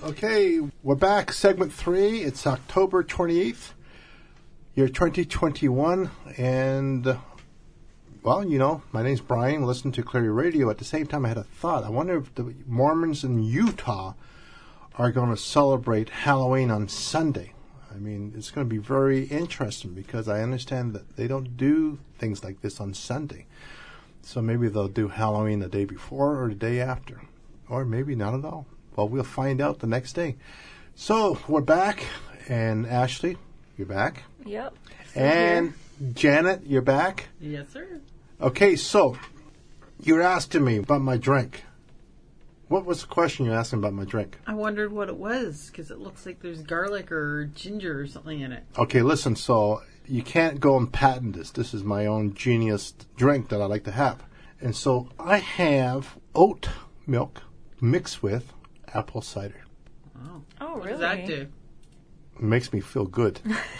Okay, we're back. Segment 3. It's October 28th, year 2021. And, well, you know, my name's Brian. Listen to Cleary Radio. At the same time, I had a thought. I wonder if the Mormons in Utah are going to celebrate Halloween on Sunday. I mean, it's going to be very interesting because I understand that they don't do things like this on Sunday. So maybe they'll do Halloween the day before or the day after. Or maybe not at all. Well, we'll find out the next day. So, we're back. And Ashley, you're back. Yep. And Janet, you're back. Yes, sir. Okay, so you're asking me about my drink. What was the question you're asking about my drink? I wondered what it was, because it looks like there's garlic or ginger or something in it. Okay, listen, so you can't go and patent this. This is my own genius drink that I like to have. And so I have oat milk mixed with apple cider. Oh, really? What does that do? It makes me feel good.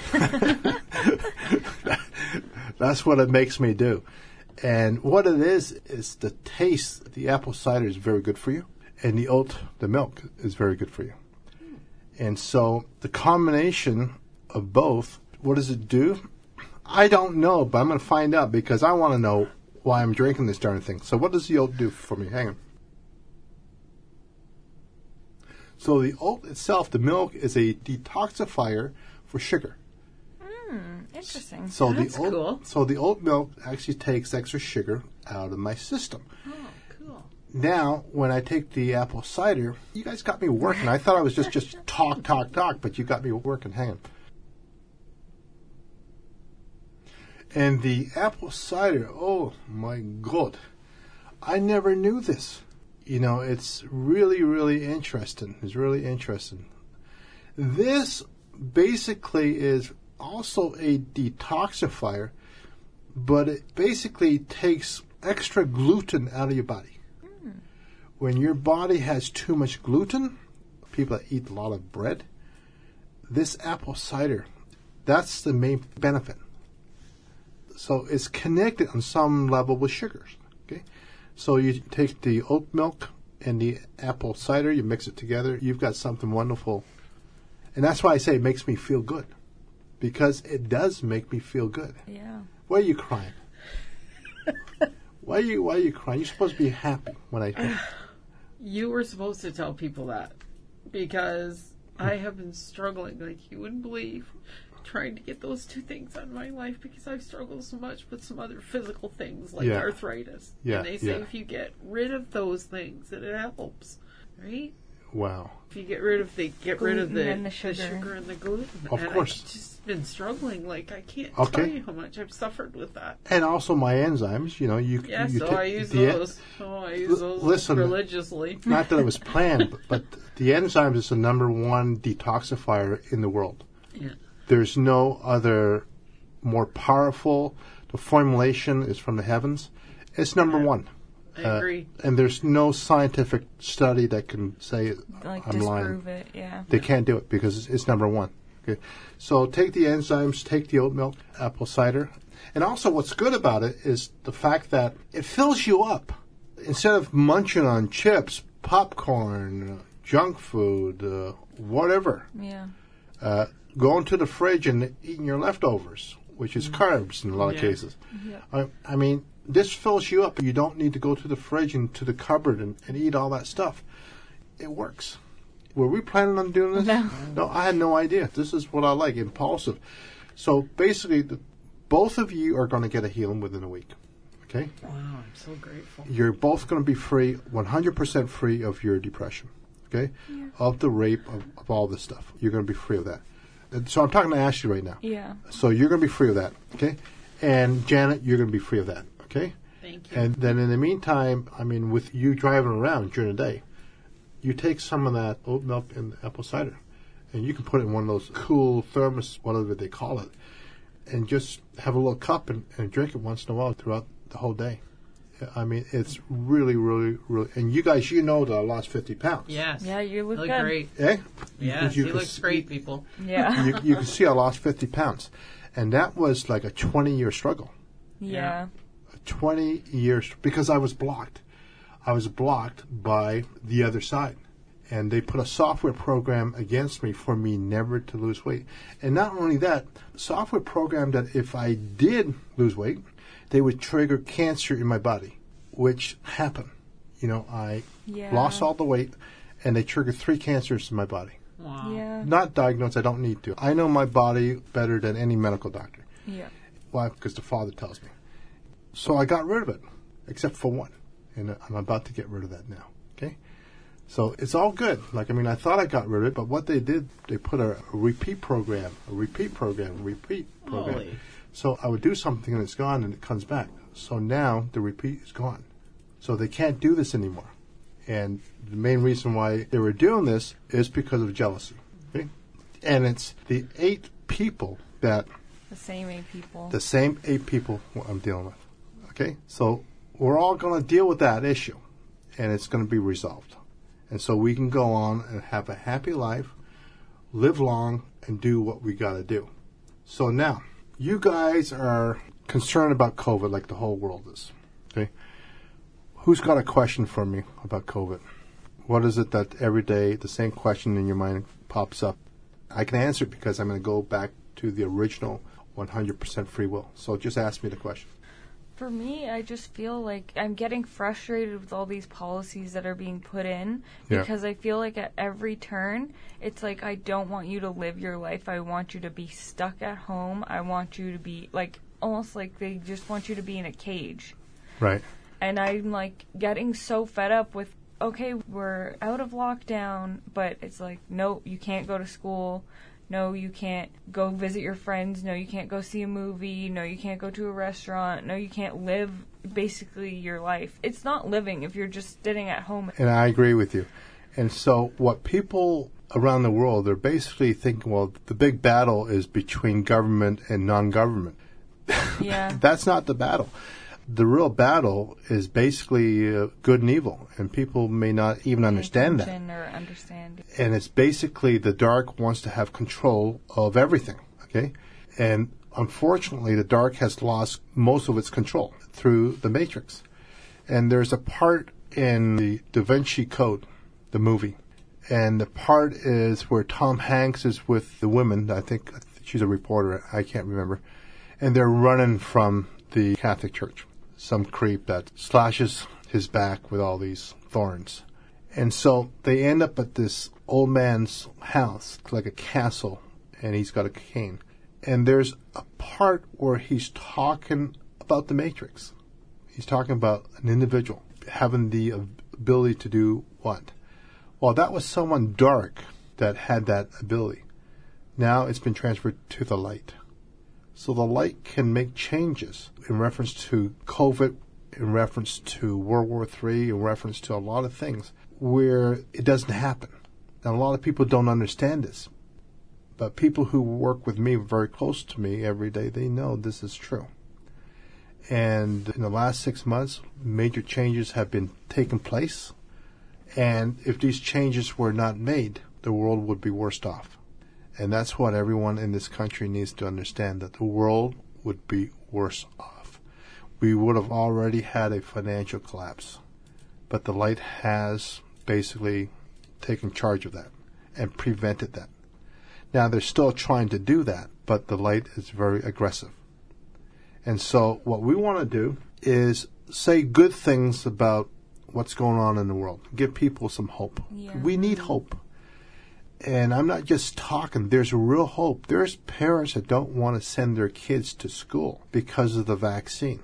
That's what it makes me do. And what it is the taste. The apple cider is very good for you. And the milk is very good for you. And so the combination of both, what does it do? I don't know, but I'm going to find out because I want to know why I'm drinking this darn thing. So what does the oat do for me? Hang on. So the oat itself, the milk, is a detoxifier for sugar. Interesting. So That's the oat, cool. So the oat milk actually takes extra sugar out of my system. Oh, cool. Now, when I take the apple cider, you guys got me working. I thought I was just talk, but you got me working. Hang on. And the apple cider, oh my God. I never knew this. You know, it's really, really interesting. It's really interesting. This basically is also a detoxifier, but it basically takes extra gluten out of your body. When your body has too much gluten, people that eat a lot of bread, this apple cider, that's the main benefit. So it's connected on some level with sugars. Okay, so you take the oat milk and the apple cider, you mix it together, you've got something wonderful. And that's why I say it makes me feel good. Because it does make me feel good. Yeah. Why are you crying? Why are you crying? You're supposed to be happy when I... You were supposed to tell people that, because I have been struggling, like you wouldn't believe, trying to get those two things out of my life, because I've struggled so much with some other physical things, like arthritis. Yeah, and they say if you get rid of those things, that it helps, right? Wow. If you get rid of the and the sugar and the gluten. Of course. I've just been struggling. Like, I can't Okay. tell you how much I've suffered with that. And also my enzymes, you know, you I use those. I use those listen, religiously. Not that it was planned, but the enzymes is the number one detoxifier in the world. Yeah. There's no other more powerful. The formulation is from the heavens. It's number one. I agree. And there's no scientific study that can say Like I'm lying. disprove it, yeah. They can't do it because it's number one. Okay, so take the enzymes, take the oat milk, apple cider, and also what's good about it is the fact that it fills you up. Instead of munching on chips, popcorn, junk food, whatever, going to the fridge and eating your leftovers, which is carbs in a lot of cases. Yeah. I mean, this fills you up. You don't need to go to the fridge and to the cupboard and eat all that stuff. It works. Were we planning on doing this? No, I had no idea. This is what I like, impulsive. So basically, both of you are going to get a healing within a week. Okay? Wow, I'm so grateful. You're both going to be free, 100% free of your depression. Okay? Yeah. Of the rape, of all this stuff. You're going to be free of that. And so I'm talking to Ashley right now. Yeah. So you're going to be free of that. Okay? And Janet, you're going to be free of that. Okay? Thank you. And then in the meantime, I mean, with you driving around during the day, you take some of that oat milk and apple cider, and you can put it in one of those cool thermos, whatever they call it, and just have a little cup and drink it once in a while throughout the whole day. I mean, it's really, really, really... And you guys, you know that I lost 50 pounds. Yes. Yeah, you look good. Great. Eh? Yes, he looks great, people. Yeah. You can see I lost 50 pounds. And that was like a 20-year struggle. Yeah. 20 years, because I was blocked. I was blocked by the other side. And they put a software program against me for me never to lose weight. And not only that, software program that if I did lose weight, they would trigger cancer in my body, which happened. I lost all the weight, and they triggered 3 cancers in my body. Wow. Yeah. Not diagnosed. I don't need to. I know my body better than any medical doctor. Yeah. Why? Because the Father tells me. So I got rid of it, except for one. And I'm about to get rid of that now. Okay? So it's all good. I thought I got rid of it, but what they did, they put a repeat program. Holy. So I would do something and it's gone and it comes back. So now the repeat is gone. So they can't do this anymore. And the main reason why they were doing this is because of jealousy. Okay? And it's the 8 people that... The same 8 people. The same 8 people I'm dealing with. Okay? So we're all going to deal with that issue. And it's going to be resolved. And so we can go on and have a happy life, live long, and do what we got to do. So now, you guys are concerned about COVID like the whole world is. Okay? Who's got a question for me about COVID? What is it that every day the same question in your mind pops up? I can answer it because I'm going to go back to the original 100% free will. So just ask me the question. For me, I just feel like I'm getting frustrated with all these policies that are being put in because I feel like at every turn, it's like I don't want you to live your life. I want you to be stuck at home. I want you to be almost like they just want you to be in a cage. Right. And I'm getting so fed up with, okay, we're out of lockdown, but it's like, no, you can't go to school. No, you can't go visit your friends. No, you can't go see a movie. No, you can't go to a restaurant. No, you can't live basically your life. It's not living if you're just sitting at home. And I agree with you. And so what people around the world, they're basically thinking, well, the big battle is between government and non-government. Yeah. That's not the battle. The real battle is basically good and evil, and people may not even understand that. Or understand. And it's basically the dark wants to have control of everything, okay? And unfortunately, the dark has lost most of its control through the Matrix. And there's a part in the Da Vinci Code, the movie, and the part is where Tom Hanks is with the woman. I think she's a reporter. I can't remember. And they're running from the Catholic Church. Some creep that slashes his back with all these thorns. And so they end up at this old man's house, like a castle, and he's got a cane. And there's a part where he's talking about the Matrix. He's talking about an individual having the ability to do what? Well, that was someone dark that had that ability. Now it's been transferred to the light. So the light can make changes in reference to COVID, in reference to World War III, in reference to a lot of things where it doesn't happen. And a lot of people don't understand this. But people who work with me very close to me every day, they know this is true. And in the last 6 months, major changes have been taking place. And if these changes were not made, the world would be worse off. And that's what everyone in this country needs to understand, that the world would be worse off. We would have already had a financial collapse. But the light has basically taken charge of that and prevented that. Now, they're still trying to do that, but the light is very aggressive. And so what we want to do is say good things about what's going on in the world. Give people some hope. Yeah. We need hope. And I'm not just talking. There's real hope. There's parents that don't want to send their kids to school because of the vaccine.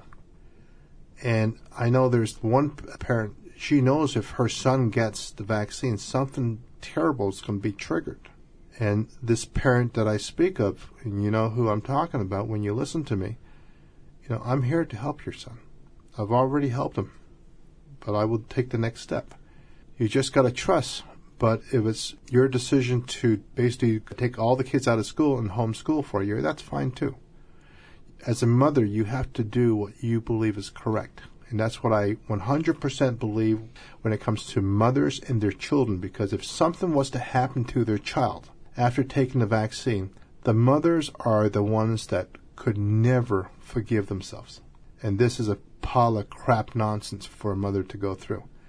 And I know there's one parent, she knows if her son gets the vaccine, something terrible is going to be triggered. And this parent that I speak of, and you know who I'm talking about when you listen to me, I'm here to help your son. I've already helped him, but I will take the next step. You just got to trust. But if it's your decision to basically take all the kids out of school and homeschool for a year, that's fine too. As a mother, you have to do what you believe is correct. And that's what I 100% believe when it comes to mothers and their children. Because if something was to happen to their child after taking the vaccine, the mothers are the ones that could never forgive themselves. And this is a pile of crap nonsense for a mother to go through.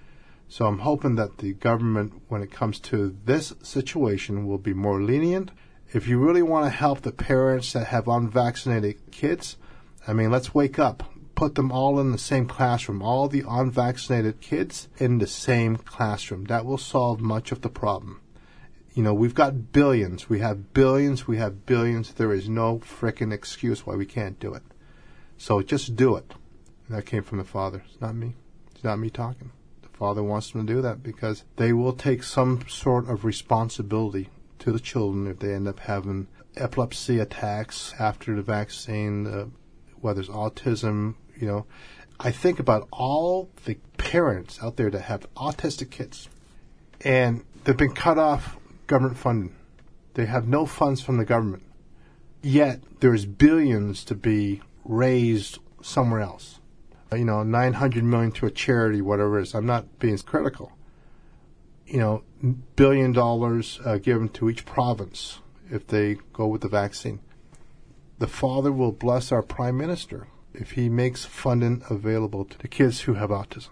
So I'm hoping that the government, when it comes to this situation, will be more lenient. If you really want to help the parents that have unvaccinated kids, I mean, let's wake up. Put them all in the same classroom, all the unvaccinated kids in the same classroom. That will solve much of the problem. You know, we've got billions. We have billions. We have billions. There is no frickin' excuse why we can't do it. So just do it. And that came from the Father. It's not me. It's not me talking. The Father wants them to do that because they will take some sort of responsibility to the children if they end up having epilepsy attacks after the vaccine, whether it's autism, you know. I think about all the parents out there that have autistic kids, and they've been cut off government funding. They have no funds from the government. Yet there's billions to be raised somewhere else. You know, $900 million to a charity, whatever it is. I'm not being critical. You know, $1 billion given to each province if they go with the vaccine. The Father will bless our Prime Minister if he makes funding available to the kids who have autism.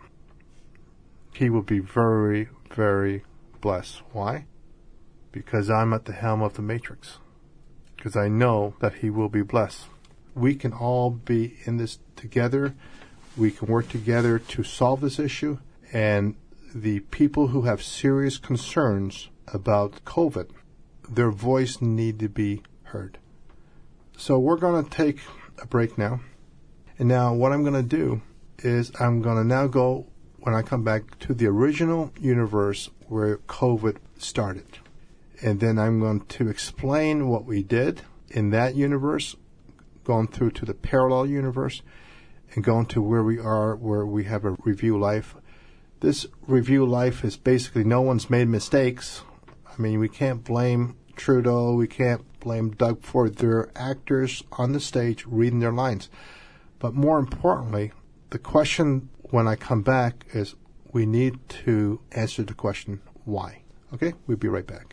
He will be very, very blessed. Why? Because I'm at the helm of the matrix. Because I know that he will be blessed. We can all be in this together. We can work together to solve this issue. And the people who have serious concerns about COVID, their voice need to be heard. So we're going to take a break now. And now what I'm going to do is I'm going to now go, when I come back, to the original universe where COVID started. And then I'm going to explain what we did in that universe, going through to the parallel universe, and going to where we are, where we have a review life. This review life is basically no one's made mistakes. I mean, we can't blame Trudeau. We can't blame Doug Ford. They're actors on the stage reading their lines. But more importantly, the question when I come back is we need to answer the question, why? Okay? We'll be right back.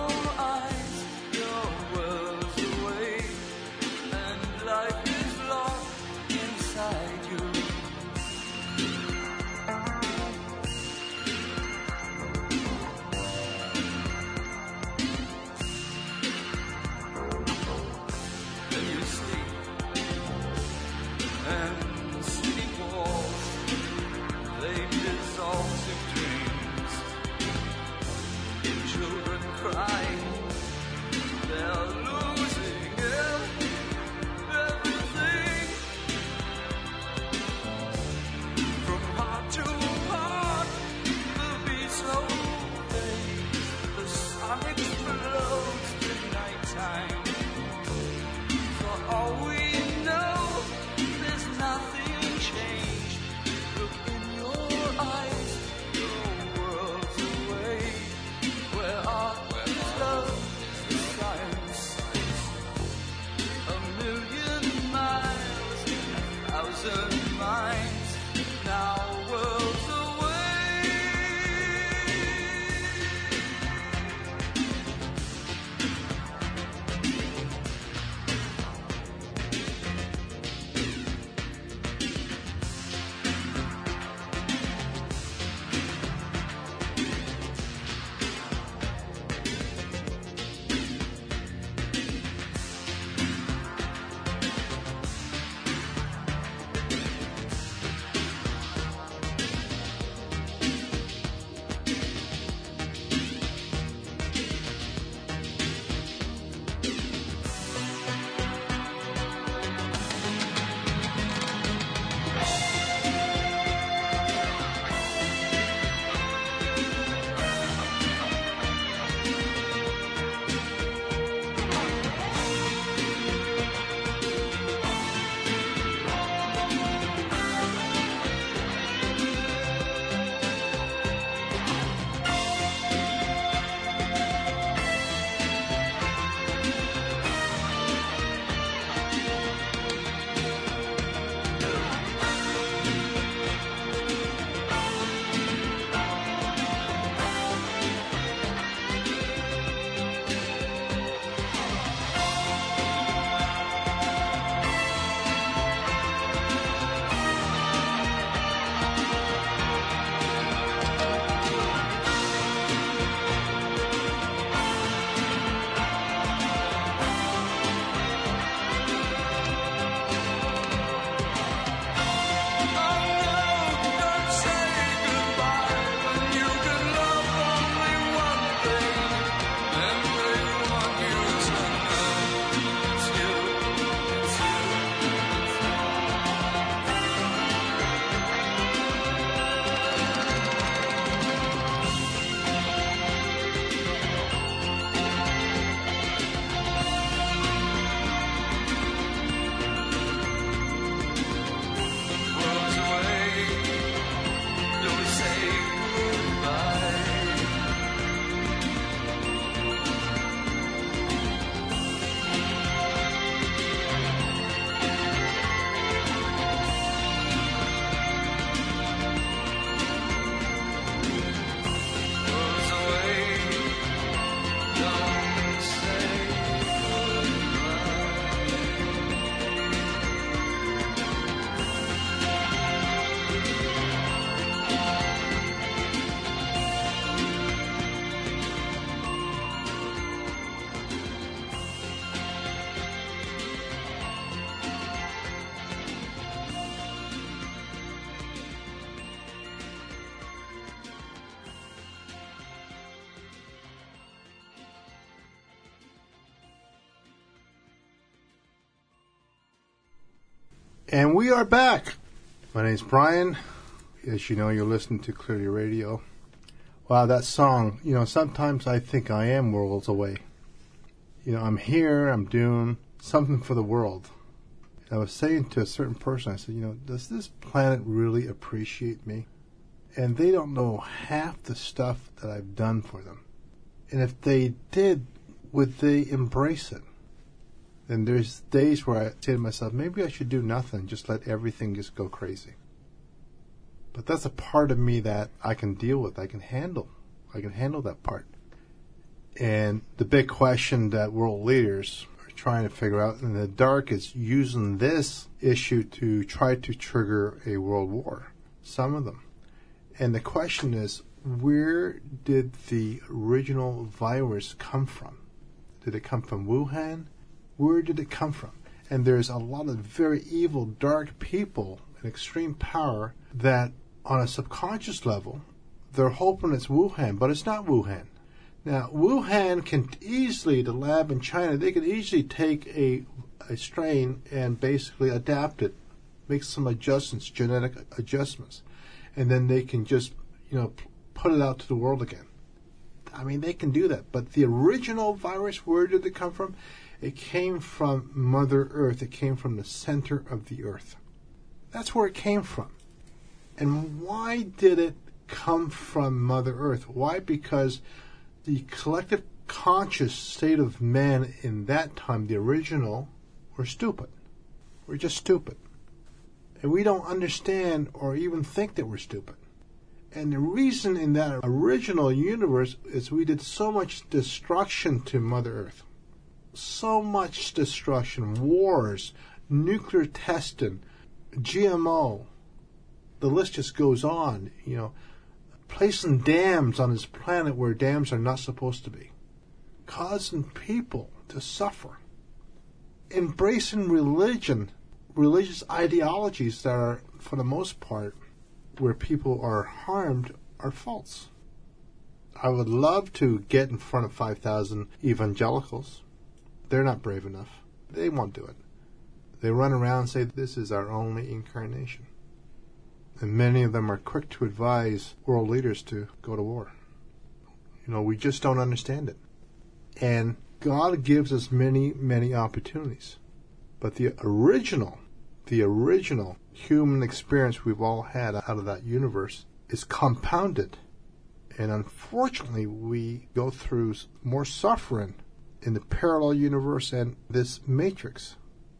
Life is lost. And we are back. My name's Brian. As you know, you're listening to Clearly Radio. Wow, that song, sometimes I think I am worlds away. I'm here, I'm doing something for the world. And I was saying to a certain person, I said, does this planet really appreciate me? And they don't know half the stuff that I've done for them. And if they did, would they embrace it? And there's days where I say to myself, maybe I should do nothing, just let everything just go crazy. But that's a part of me that I can deal with, I can handle that part. And the big question that world leaders are trying to figure out in the dark is using this issue to try to trigger a world war, some of them. And the question is, where did the original virus come from? Did it come from Wuhan? Where did it come from? And there's a lot of very evil, dark people in extreme power that on a subconscious level, they're hoping it's Wuhan, but it's not Wuhan. Now, Wuhan can easily, the lab in China, they could easily take a strain and basically adapt it, make some adjustments, genetic adjustments, and then they can just, put it out to the world again. I mean, they can do that. But the original virus, where did it come from? It came from Mother Earth. It came from the center of the earth. That's where it came from. And why did it come from Mother Earth? Why? Because the collective conscious state of man in that time, the original, were stupid. We're just stupid. And we don't understand or even think that we're stupid. And the reason in that original universe is we did so much destruction to Mother Earth. So much destruction, wars, nuclear testing, GMO. The list just goes on, placing dams on this planet where dams are not supposed to be. Causing people to suffer. Embracing religion, religious ideologies that are, for the most part, where people are harmed, are false. I would love to get in front of 5,000 evangelicals. They're not brave enough. They won't do it. They run around and say, this is our only incarnation. And many of them are quick to advise world leaders to go to war. We just don't understand it. And God gives us many, many opportunities. But the original human experience we've all had out of that universe is compounded. And unfortunately, we go through more suffering in the parallel universe and this matrix.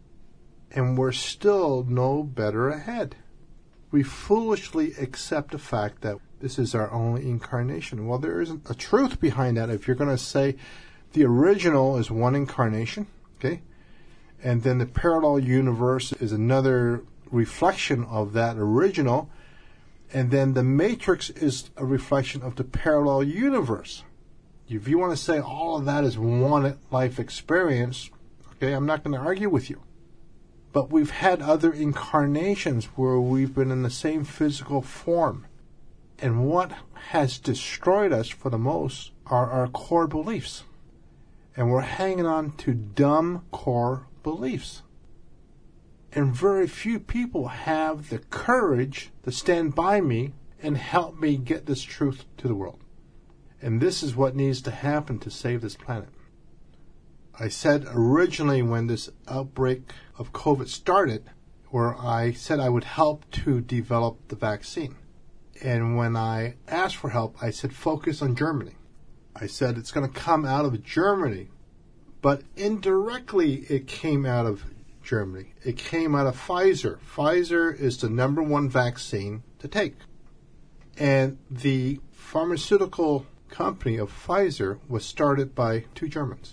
And we're still no better ahead. We foolishly accept the fact that this is our only incarnation. Well, there isn't a truth behind that. If you're going to say the original is one incarnation, okay, and then the parallel universe is another reflection of that original, and then the matrix is a reflection of the parallel universe. If you want to say all of that is one life experience, okay, I'm not going to argue with you. But we've had other incarnations where we've been in the same physical form. And what has destroyed us for the most are our core beliefs. And we're hanging on to dumb core beliefs. And very few people have the courage to stand by me and help me get this truth to the world. And this is what needs to happen to save this planet. I said originally when this outbreak of COVID started, where I said I would help to develop the vaccine. And when I asked for help, I said focus on Germany. I said it's going to come out of Germany. But indirectly it came out of Germany. It came out of Pfizer. Pfizer is the number one vaccine to take. And the pharmaceutical company of Pfizer was started by two Germans.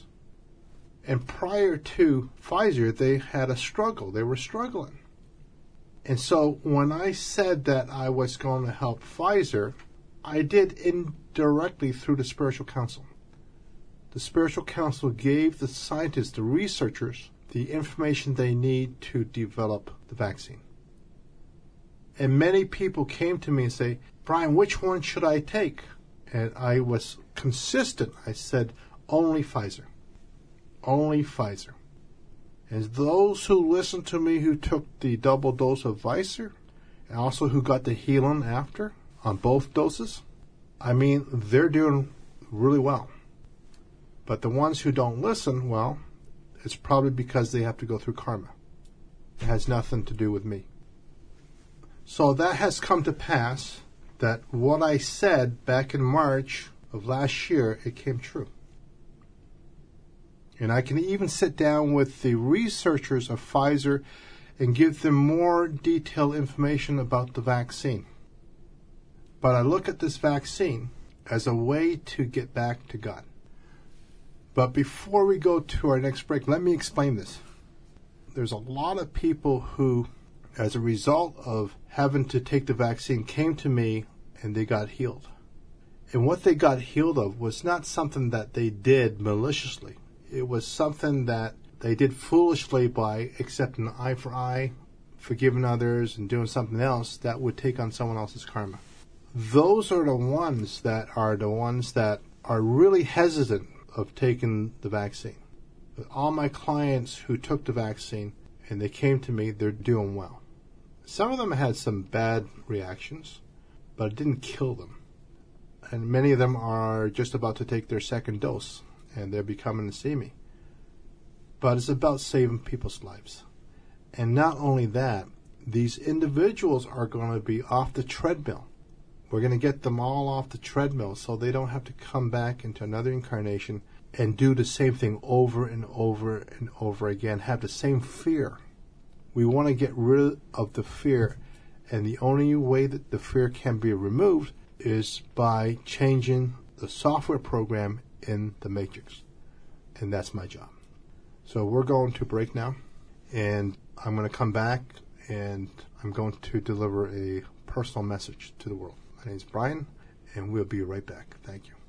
And prior to Pfizer, they had a struggle. They were struggling. And so when I said that I was going to help Pfizer, I did indirectly through the Spiritual Council. The Spiritual Council gave the scientists, the researchers, the information they need to develop the vaccine. And many people came to me and say, Brian, which one should I take? And I was consistent. I said, only Pfizer. Only Pfizer. And those who listened to me who took the double dose of Vicer, and also who got the healing after on both doses, I mean, they're doing really well. But the ones who don't listen, well, it's probably because they have to go through karma. It has nothing to do with me. So that has come to pass that what I said back in March of last year, it came true. And I can even sit down with the researchers of Pfizer and give them more detailed information about the vaccine. But I look at this vaccine as a way to get back to God. But before we go to our next break, let me explain this. There's a lot of people who, as a result of having to take the vaccine, came to me and they got healed. And what they got healed of was not something that they did maliciously. It was something that they did foolishly by accepting eye for eye, forgiving others, and doing something else that would take on someone else's karma. Those are the ones that are really hesitant of taking the vaccine. But all my clients who took the vaccine and they came to me, they're doing well. Some of them had some bad reactions, but it didn't kill them. And many of them are just about to take their second dose, and they'll be coming to see me. But it's about saving people's lives. And not only that, these individuals are going to be off the treadmill. We're going to get them all off the treadmill so they don't have to come back into another incarnation and do the same thing over and over and over again, have the same fear. We want to get rid of the fear, and the only way that the fear can be removed is by changing the software program in the Matrix. And that's my job. So we're going to break now, and I'm going to come back, and I'm going to deliver a personal message to the world. My name is Brian, and we'll be right back. Thank you.